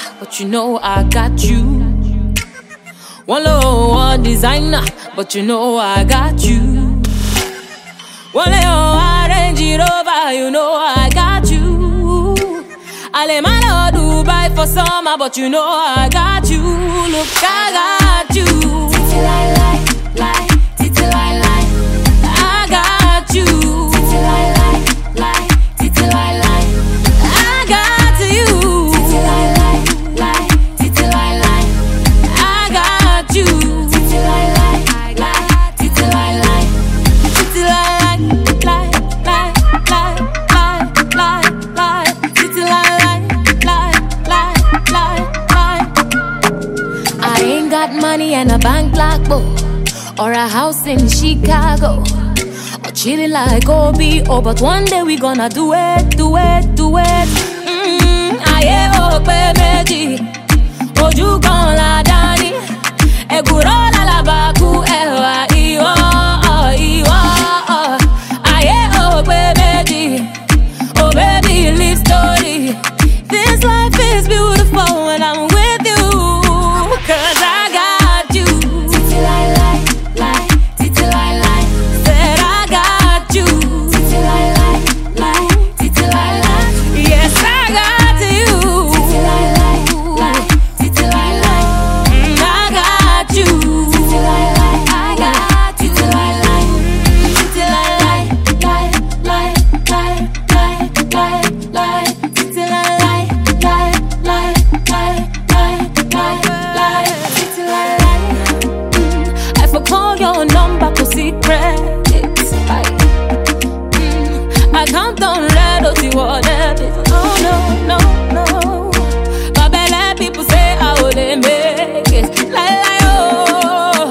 but you know I got you. One low, one designer, but you know I got you. One low, Range Rover, you know I got you. Alemano Dubai for summer, but you know I got you. Look, I got you. Titi lie, titi lie, I got you. Titi lie, titi lie, I got you. Titi lie, titi lie, I got you. Titi lie, titi lie, Titi lie, Titi lie. I ain't got money and a bank like book, or a house in Chicago, or chilling like OBO, but one day we gonna do it. Aye, ope meji, oju kan la dani, eguro la la baku ewa iwo. Aye, ope meji, oh baby, live story. This life is beautiful when I'm with you, 'cause I got you. Titi lie, titi lie, Said I got you. Titi lie, titi lie, Yes, I got you. Titi lie, titi lie, I got you. Titi lie, titi lie, Titi lie, Titi lie, Titi lie. I for call your number to secret. I count on red or see what it is. Oh no. But belle people say I wouldn't make it. Like oh,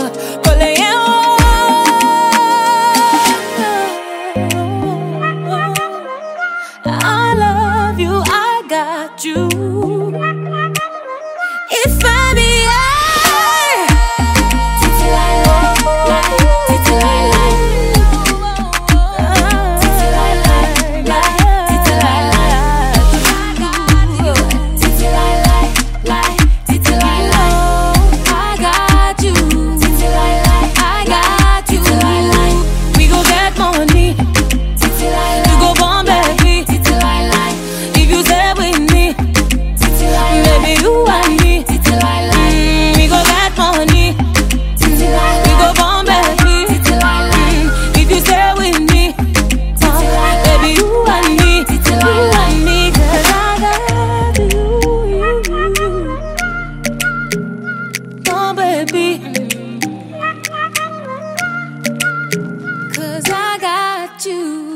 I love you, I got you. If I be Titi lie, titi lie, Titi lie, titi lie, Titi lie, titi lie, I got you. Titi lie, I got you. We go get money. Titi lie, You go bomb baby. Titi lie, If you stay with me, Titi lie, baby you and me. Titi lie, We go get money. Titi lie, We go bomb baby. Titi lie, If you stay with me, baby you and me. You and me, 'cause I got you. Oh baby, 'cause I got you.